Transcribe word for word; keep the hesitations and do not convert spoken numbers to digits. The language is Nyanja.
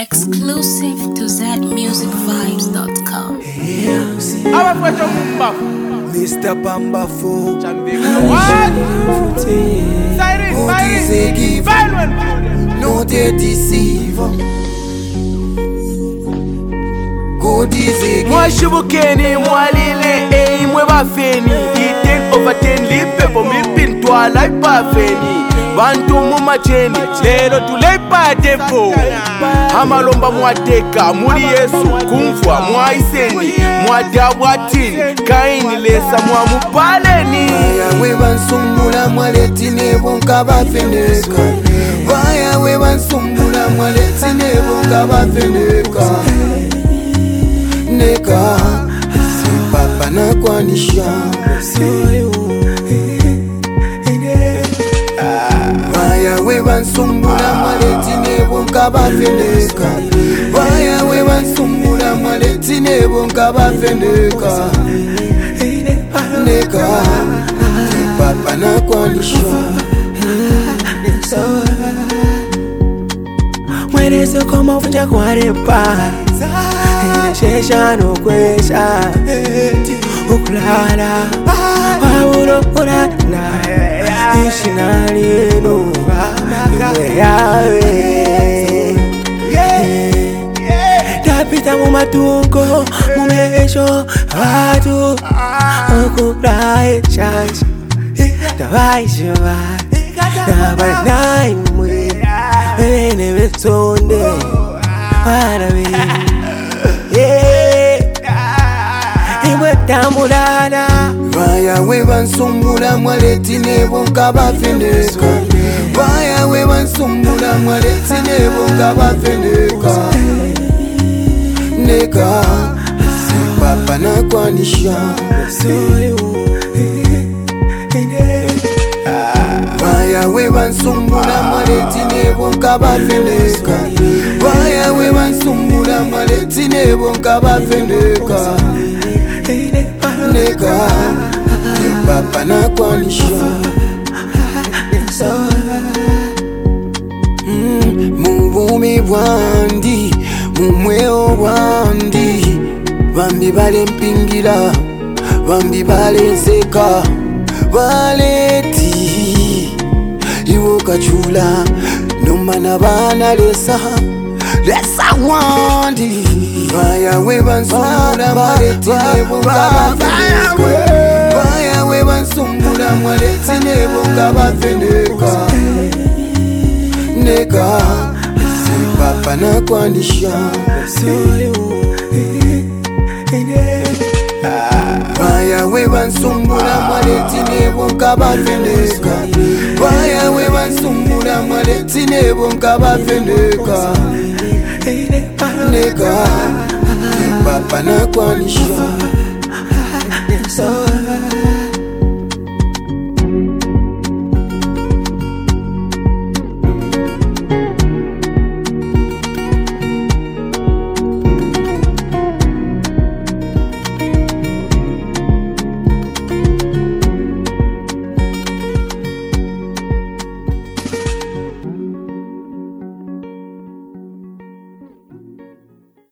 Exclusive to Z music vibes dot com. Mister Bamba Fo. What? God is a giver, not a deceiver. God is a giver. Moi shibukeni mwalile eh mwe bafeni ten over ten lipepo mipintwa like bafeni bantu mumacheni lero tulepa depo amalomba mwateka muri Yesu kumfwa mwaiseni mwadabwatini kaini lesa mwamupaleni we bansumula mwaletine bonka bafeneka Vaya we bansumula mwaletine bonka bafeneka Neka papa na kwanisha Vaya we bansumula mwaletine bonka bafeneka Vaya we bansumula mwaletine bonka bafeneka Neka papa na kwanisha Mwerezo koma ufunja kwa repa Inashesha no kwesha Ukulala Wawuro urana Ishinari enu Iwe yawe Tapita mumatungo Mumesho Watu Ukulae chansi Tawai shiva Tawai naimwe Wene besonde Warawe Iwe tambulana Vaya we bansumula mwaletine bonka bafeneka Vaya we bansumula mwaletine bonka bafeneka Neka papa na kwanisha Vaya we bansumula mwaletine bonka bafeneka Vaya we bansumula mwaletine bonka bafeneka Neka papa na kwanisha Mubumi bwandi mumweo bwandi Bambi bale mpingira Bambi bale nseka Baleti Iwo kachula Nomana bana lesa Lesa wandi Vaya we bansumula mwaletine bonka bafeneka Vaya we bansumula mwaletine bonka bafeneka Neka papa na kwanisha Vaya we bansumula mwaletine bonka bafeneka Vaya we bansumula mwaletine bonka bafeneka Neka papa na kwanisha